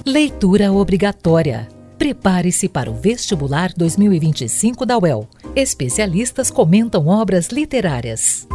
Leitura obrigatória. Prepare-se para o vestibular 2025 da UEL. Especialistas comentam obras literárias.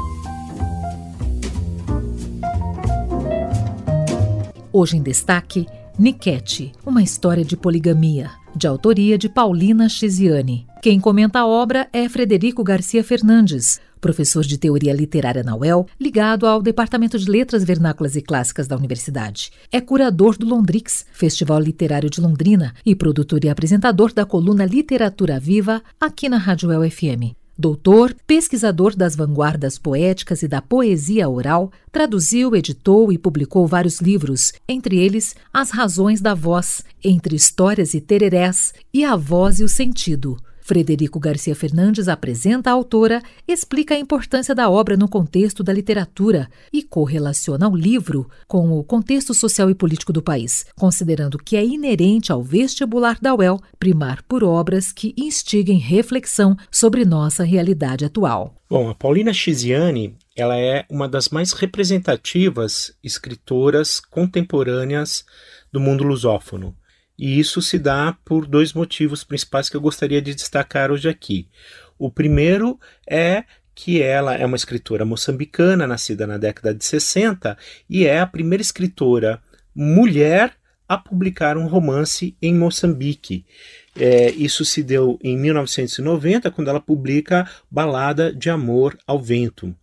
Hoje em destaque, Niquete, uma história de poligamia, de autoria de Paulina Chiziane. Quem comenta a obra é Frederico Garcia Fernandes, professor de Teoria Literária na UEL, ligado ao Departamento de Letras Vernáculas e Clássicas da Universidade. É curador do Londrix, Festival Literário de Londrina, e produtor e apresentador da coluna Literatura Viva, aqui na Rádio UEL FM. Doutor, pesquisador das vanguardas poéticas e da poesia oral, traduziu, editou e publicou vários livros, entre eles As Razões da Voz, Entre Histórias e Tererés e A Voz e o Sentido. Frederico Garcia Fernandes apresenta a autora, explica a importância da obra no contexto da literatura e correlaciona o livro com o contexto social e político do país, considerando que é inerente ao vestibular da UEL primar por obras que instiguem reflexão sobre nossa realidade atual. Bom, a Paulina Chiziane, ela é uma das mais representativas escritoras contemporâneas do mundo lusófono. E isso se dá por dois motivos principais que eu gostaria de destacar hoje aqui. O primeiro é que ela é uma escritora moçambicana, nascida na década de 60, e é a primeira escritora mulher a publicar um romance em Moçambique. Isso se deu em 1990, quando ela publica Balada de Amor ao Vento.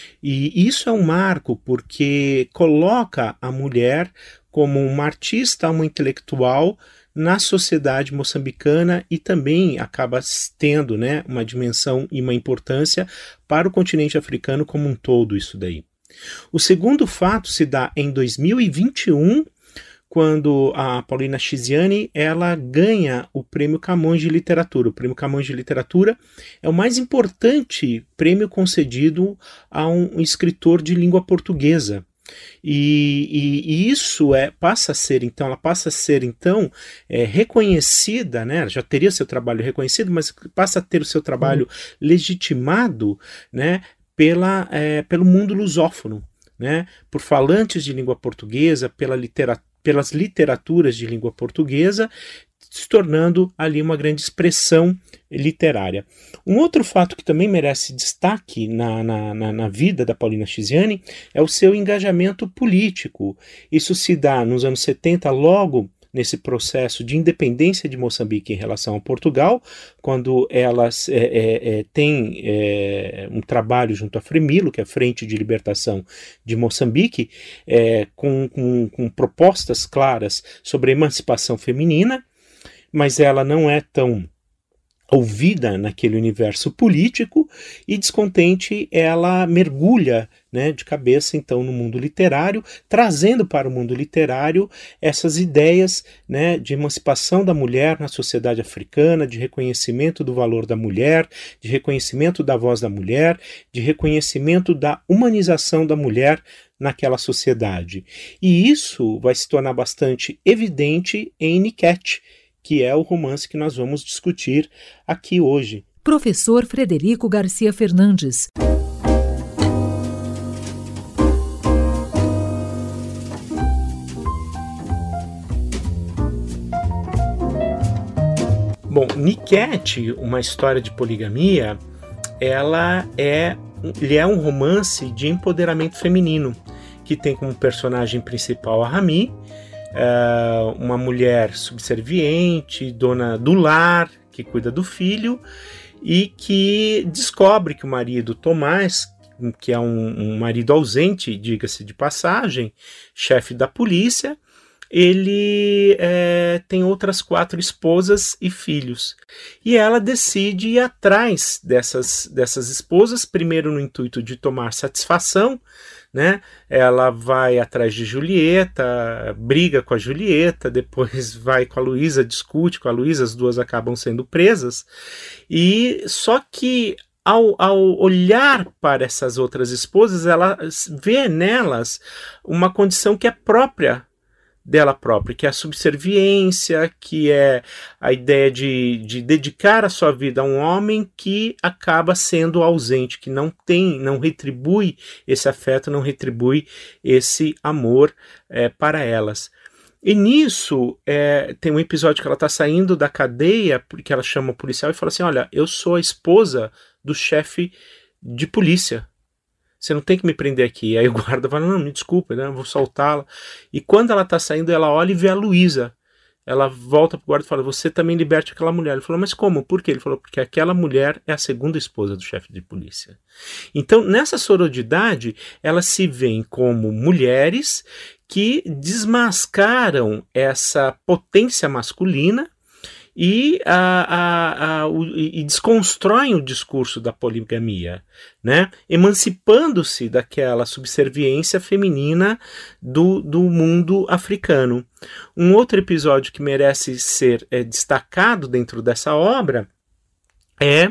E isso é um marco porque coloca a mulher como uma artista, uma intelectual na sociedade moçambicana e também acaba tendo, uma dimensão e uma importância para o continente africano como um todo isso daí. O segundo fato se dá em 2021, quando a Paulina Chiziane ela ganha o Prêmio Camões de Literatura. O Prêmio Camões de Literatura é o mais importante prêmio concedido a um escritor de língua portuguesa. E isso passa a ser reconhecida, né? Já teria seu trabalho reconhecido, mas passa a ter o seu trabalho legitimado, né? Pelo mundo lusófono, né? Por falantes de língua portuguesa, pelas literaturas de língua portuguesa, se tornando ali uma grande expressão literária. Um outro fato que também merece destaque na vida da Paulina Chiziane é o seu engajamento político. Isso se dá nos anos 70, logo nesse processo de independência de Moçambique em relação a Portugal, quando ela tem um trabalho junto à Fremilo, que é a Frente de Libertação de Moçambique, com propostas claras sobre a emancipação feminina, mas ela não é tão ouvida naquele universo político e, descontente, ela mergulha, de cabeça então no mundo literário, trazendo para o mundo literário essas ideias, de emancipação da mulher na sociedade africana, de reconhecimento do valor da mulher, de reconhecimento da voz da mulher, de reconhecimento da humanização da mulher naquela sociedade. E isso vai se tornar bastante evidente em Niquete, que é o romance que nós vamos discutir aqui hoje. Professor Frederico Garcia Fernandes. Bom, Niquete, uma história de poligamia, ele é um romance de empoderamento feminino, que tem como personagem principal a Rami, uma mulher subserviente, dona do lar, que cuida do filho e que descobre que o marido Tomás, que é um marido ausente, diga-se de passagem, chefe da polícia, ele tem outras 4 esposas e filhos. E ela decide ir atrás dessas esposas, primeiro no intuito de tomar satisfação, Ela vai atrás de Julieta, briga com a Julieta, depois vai com a Luísa, discute com a Luísa, as duas acabam sendo presas. E só que ao olhar para essas outras esposas, ela vê nelas uma condição que é própria dela própria, que é a subserviência, que é a ideia de dedicar a sua vida a um homem que acaba sendo ausente, que não retribui esse afeto, não retribui esse amor para elas. E nisso, tem um episódio que ela está saindo da cadeia, porque ela chama o policial e fala assim, olha, eu sou a esposa do chefe de polícia. Você não tem que me prender aqui. Aí o guarda fala, não, me desculpe, né, eu vou soltá-la. E quando ela está saindo, ela olha e vê a Luísa. Ela volta pro guarda e fala, você também liberte aquela mulher. Ele falou, mas como? Por quê? Ele falou, porque aquela mulher é a segunda esposa do chefe de polícia. Então, nessa sororidade, elas se veem como mulheres que desmascaram essa potência masculina e desconstroem o discurso da poligamia, né? Emancipando-se daquela subserviência feminina do mundo africano. Um outro episódio que merece ser destacado dentro dessa obra é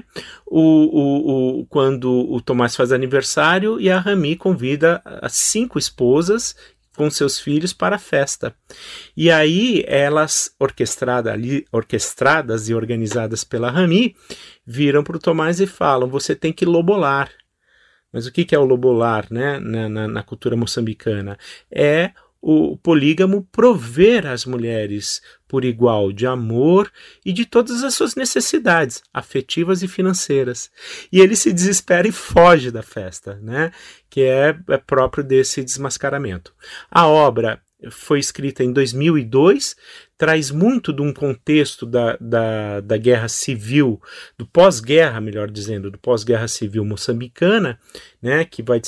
quando o Tomás faz aniversário e a Rami convida as 5 esposas com seus filhos para a festa. E aí elas, orquestradas e organizadas pela Rami, viram para o Tomás e falam, você tem que lobolar. Mas o que é o lobolar, né, na cultura moçambicana? É o polígamo prover as mulheres por igual de amor e de todas as suas necessidades afetivas e financeiras. E ele se desespera e foge da festa, né? Que é próprio desse desmascaramento. A obra foi escrita em 2002, traz muito de um contexto da guerra civil, do pós-guerra, melhor dizendo, do pós-guerra civil moçambicana, né, que vai de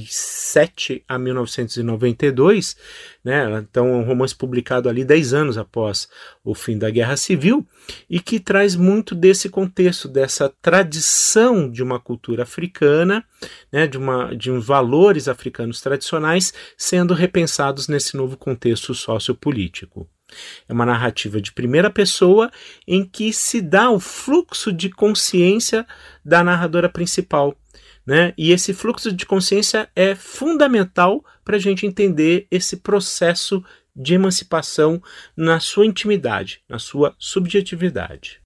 77 a 1992, né, então é um romance publicado ali 10 anos após o fim da guerra civil, e que traz muito desse contexto, dessa tradição de uma cultura africana, né, de uns valores africanos tradicionais sendo repensados nesse novo contexto sociopolítico. É uma narrativa de primeira pessoa em que se dá o fluxo de consciência da narradora principal, né? E esse fluxo de consciência é fundamental para a gente entender esse processo de emancipação na sua intimidade, na sua subjetividade.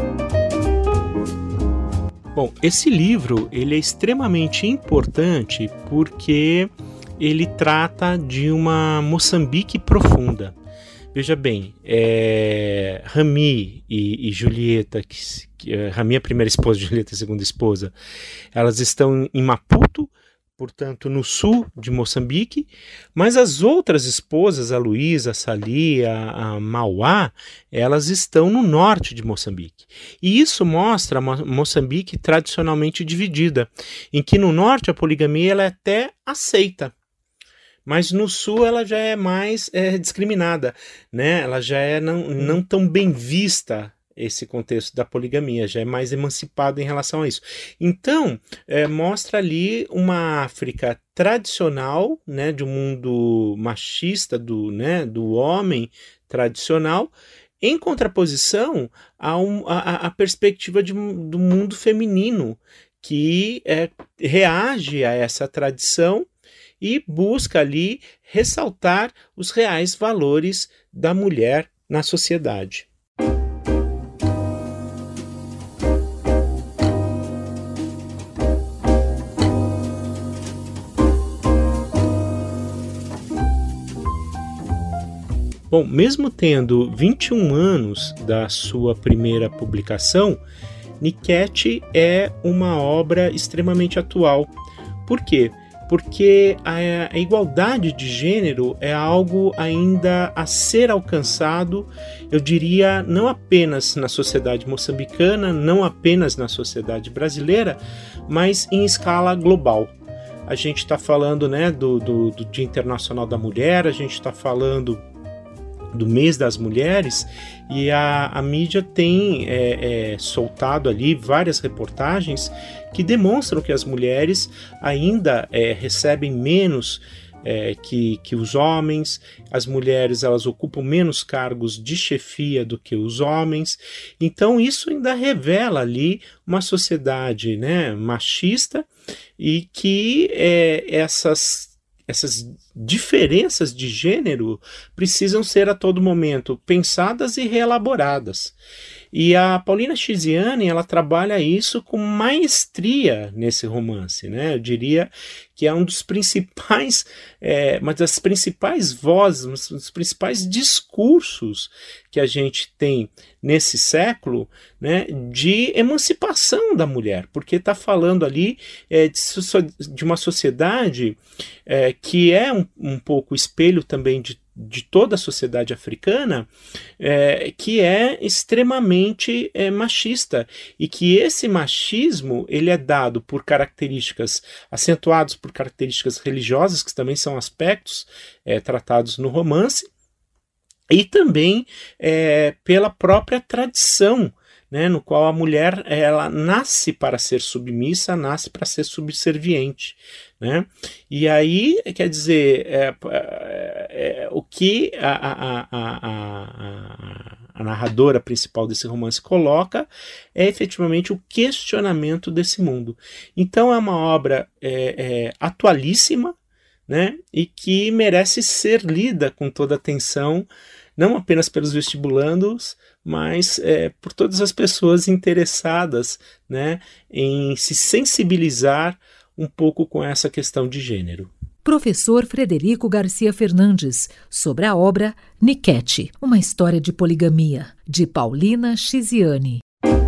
Bom, esse livro ele é extremamente importante porque ele trata de uma Moçambique profunda. Veja bem, Rami e Julieta, Rami é a primeira esposa, Julieta é a segunda esposa, elas estão em Maputo, portanto no sul de Moçambique, mas as outras esposas, a Luísa, a Sali, a Mauá, elas estão no norte de Moçambique. E isso mostra Moçambique tradicionalmente dividida, em que no norte a poligamia ela é até aceita, mas no sul ela já é mais discriminada, né? Ela já é não tão bem vista, esse contexto da poligamia, já é mais emancipado em relação a isso. Então, mostra ali uma África tradicional, né, de um mundo machista, do homem tradicional, em contraposição à perspectiva do mundo feminino, que reage a essa tradição e busca ali ressaltar os reais valores da mulher na sociedade. Bom, mesmo tendo 21 anos da sua primeira publicação, Niket é uma obra extremamente atual. Por quê? Porque a igualdade de gênero é algo ainda a ser alcançado, eu diria, não apenas na sociedade moçambicana, não apenas na sociedade brasileira, mas em escala global. A gente está falando, né, do Dia Internacional da Mulher, a gente está falando do Mês das Mulheres, e a mídia tem soltado ali várias reportagens que demonstram que as mulheres ainda recebem menos que os homens, as mulheres elas ocupam menos cargos de chefia do que os homens, então isso ainda revela ali uma sociedade, né, machista, e que essas diferenças de gênero precisam ser a todo momento pensadas e reelaboradas. E a Paulina Chiziane, ela trabalha isso com maestria nesse romance, né? Eu diria que é um dos principais, uma das principais vozes, um dos principais discursos que a gente tem nesse século, né, de emancipação da mulher, porque está falando ali de uma sociedade que é um pouco espelho também de toda a sociedade africana, que é extremamente machista, e que esse machismo ele é dado por características, acentuados por características religiosas, que também são aspectos tratados no romance, e também pela própria tradição, né, no qual a mulher ela nasce para ser submissa, nasce para ser subserviente, né? E aí, quer dizer, o que a narradora principal desse romance coloca é efetivamente o questionamento desse mundo. Então é uma obra atualíssima, né, e que merece ser lida com toda atenção, não apenas pelos vestibulandos, mas por todas as pessoas interessadas, né, em se sensibilizar um pouco com essa questão de gênero. Professor Frederico Garcia Fernandes, sobre a obra Niquete, uma história de poligamia, de Paulina Chiziane.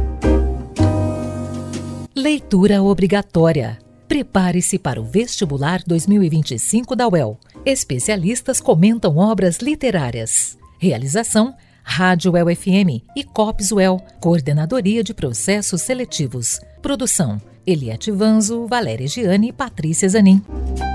Leitura obrigatória. Prepare-se para o Vestibular 2025 da UEL. Especialistas comentam obras literárias. Realização: Rádio UEL FM e COPS UEL, Coordenadoria de Processos Seletivos. Produção: Eliette Vanzo, Valéria Giane e Patrícia Zanin.